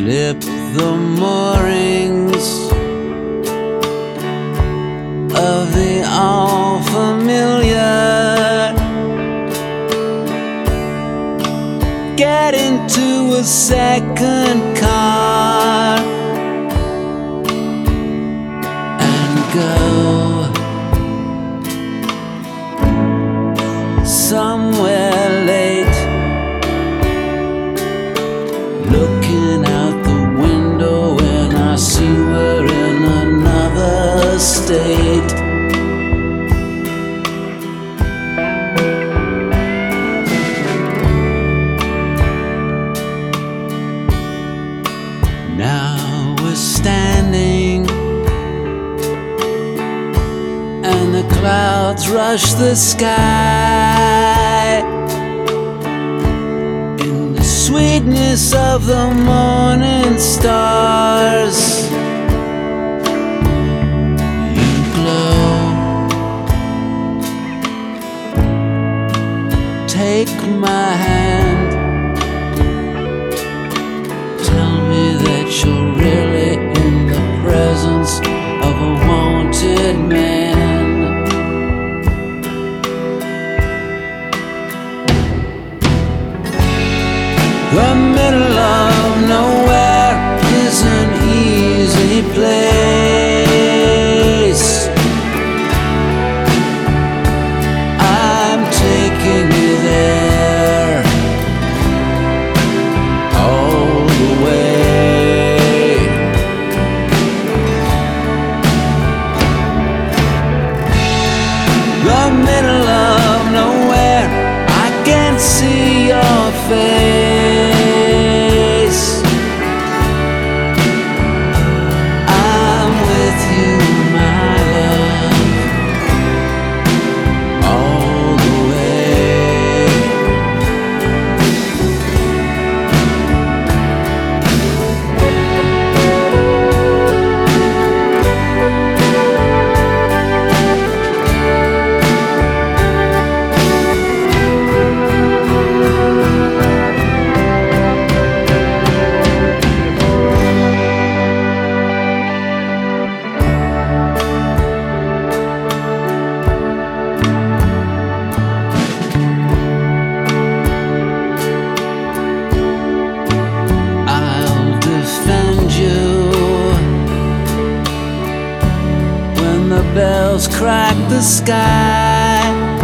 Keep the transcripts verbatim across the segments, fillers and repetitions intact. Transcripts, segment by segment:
slip the moorings of the all-familiar, get into a second car and go somewhere late, looking out the window and I see we're in another state. Now we're standing and the clouds rush the sky in the sweetness of the morning stars. You glow. Take my hand, tell me that you're really in the presence of a wanted man. The middle of nowhere is an easy place. I'm taking you there all the way. The middle of nowhere, I can't see your face. The bells crack the sky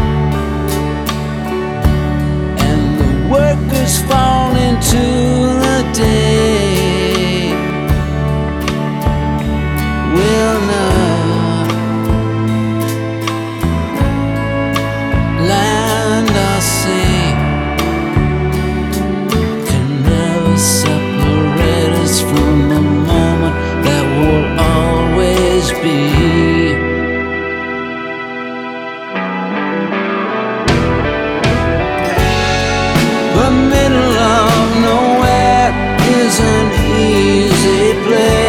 and the workers fall into the day. We'll know land or sea can never separate us from the moment that will always be. The middle of nowhere is an easy place.